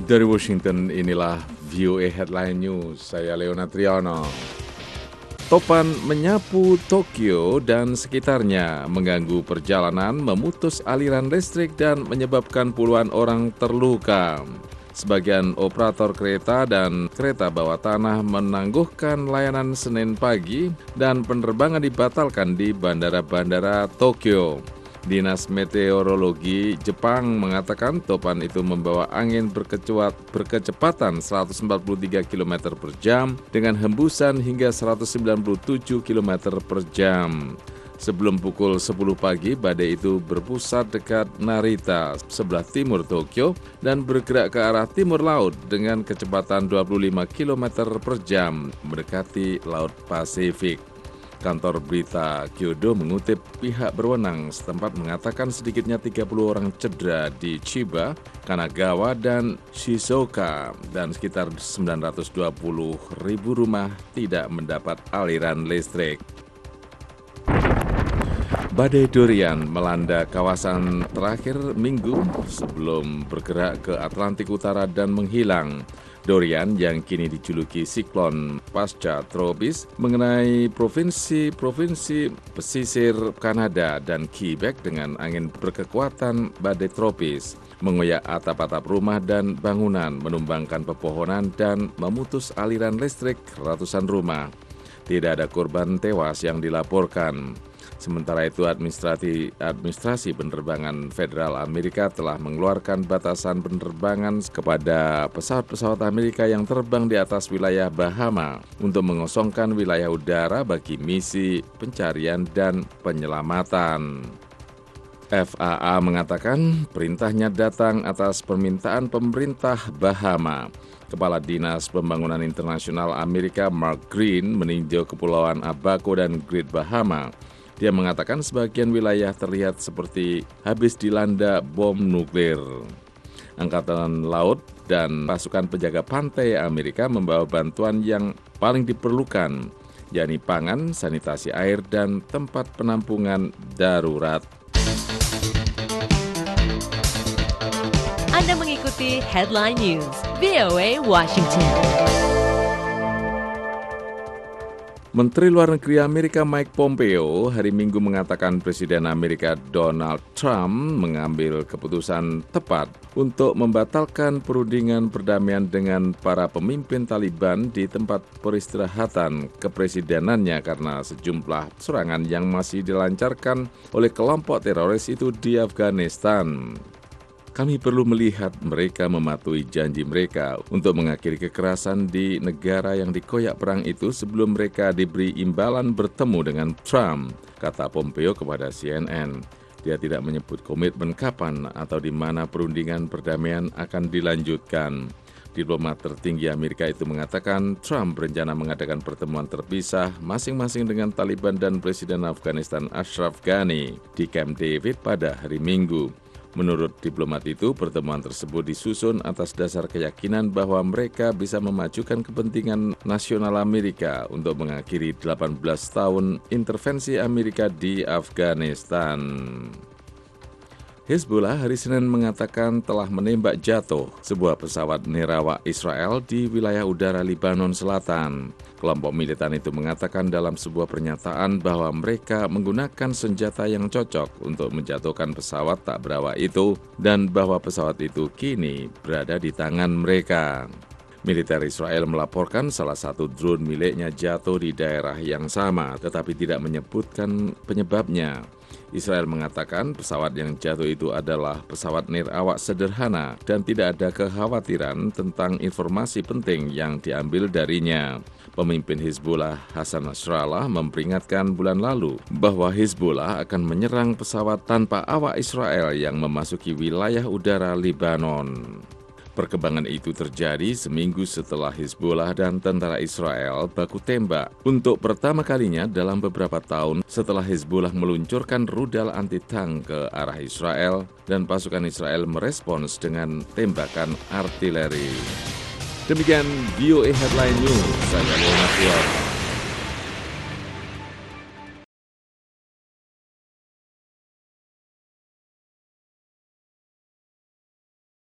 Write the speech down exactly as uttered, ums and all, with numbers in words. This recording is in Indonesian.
Dari Washington, inilah V O A Headline News. Saya Leona Triano. Topan menyapu Tokyo dan sekitarnya, mengganggu perjalanan, memutus aliran listrik, dan menyebabkan puluhan orang terluka. Sebagian operator kereta dan kereta bawah tanah menangguhkan layanan Senin pagi dan penerbangan dibatalkan di bandara-bandara Tokyo. Dinas Meteorologi Jepang mengatakan topan itu membawa angin berkecuat, berkecepatan seratus empat puluh tiga kilometer per jam dengan hembusan hingga seratus sembilan puluh tujuh kilometer per jam. Sebelum pukul sepuluh pagi, badai itu berpusat dekat Narita, sebelah timur Tokyo, dan bergerak ke arah timur laut dengan kecepatan dua puluh lima kilometer per jam, mendekati Laut Pasifik. Kantor berita Kyodo mengutip pihak berwenang setempat mengatakan sedikitnya tiga puluh orang cedera di Chiba, Kanagawa, dan Shizuoka, dan sekitar sembilan ratus dua puluh ribu rumah tidak mendapat aliran listrik. Badai Dorian melanda kawasan terakhir minggu sebelum bergerak ke Atlantik Utara dan menghilang. Dorian yang kini dijuluki siklon pasca tropis mengenai provinsi-provinsi pesisir Kanada dan Quebec dengan angin berkekuatan badai tropis, mengoyak atap-atap rumah dan bangunan, menumbangkan pepohonan dan memutus aliran listrik ratusan rumah. Tidak ada korban tewas yang dilaporkan. Sementara itu, administrasi, administrasi penerbangan federal Amerika telah mengeluarkan batasan penerbangan kepada pesawat-pesawat Amerika yang terbang di atas wilayah Bahama untuk mengosongkan wilayah udara bagi misi pencarian dan penyelamatan. F A A mengatakan perintahnya datang atas permintaan pemerintah Bahama. Kepala Dinas Pembangunan Internasional Amerika Mark Green meninjau Kepulauan Abaco dan Great Bahama. Dia mengatakan sebagian wilayah terlihat seperti habis dilanda bom nuklir. Angkatan Laut dan pasukan penjaga pantai Amerika membawa bantuan yang paling diperlukan, yakni pangan, sanitasi air, dan tempat penampungan darurat. Anda mengikuti Headline News, V O A Washington. Menteri Luar Negeri Amerika Mike Pompeo hari Minggu mengatakan Presiden Amerika Donald Trump mengambil keputusan tepat untuk membatalkan perundingan perdamaian dengan para pemimpin Taliban di tempat peristirahatan kepresidenannya karena sejumlah serangan yang masih dilancarkan oleh kelompok teroris itu di Afghanistan. Kami perlu melihat mereka mematuhi janji mereka untuk mengakhiri kekerasan di negara yang dikoyak perang itu sebelum mereka diberi imbalan bertemu dengan Trump, kata Pompeo kepada C N N. Dia tidak menyebut komitmen kapan atau di mana perundingan perdamaian akan dilanjutkan. Diplomat tertinggi Amerika itu mengatakan Trump berencana mengadakan pertemuan terpisah masing-masing dengan Taliban dan Presiden Afghanistan Ashraf Ghani di Camp David pada hari Minggu. Menurut diplomat itu, pertemuan tersebut disusun atas dasar keyakinan bahwa mereka bisa memajukan kepentingan nasional Amerika untuk mengakhiri delapan belas tahun intervensi Amerika di Afghanistan. Hezbollah hari Senin mengatakan telah menembak jatuh sebuah pesawat nirawak Israel di wilayah udara Lebanon Selatan. Kelompok militan itu mengatakan dalam sebuah pernyataan bahwa mereka menggunakan senjata yang cocok untuk menjatuhkan pesawat tak berawak itu dan bahwa pesawat itu kini berada di tangan mereka. Militer Israel melaporkan salah satu drone miliknya jatuh di daerah yang sama, tetapi tidak menyebutkan penyebabnya. Israel mengatakan pesawat yang jatuh itu adalah pesawat nirawak sederhana dan tidak ada kekhawatiran tentang informasi penting yang diambil darinya. Pemimpin Hezbollah Hassan Nasrallah memperingatkan bulan lalu bahwa Hezbollah akan menyerang pesawat tanpa awak Israel yang memasuki wilayah udara Lebanon. Perkembangan itu terjadi seminggu setelah Hezbollah dan tentara Israel baku tembak untuk pertama kalinya dalam beberapa tahun setelah Hezbollah meluncurkan rudal anti-tank ke arah Israel dan pasukan Israel merespons dengan tembakan artileri. Demikian V O A Headline News, saya Leonard Rion.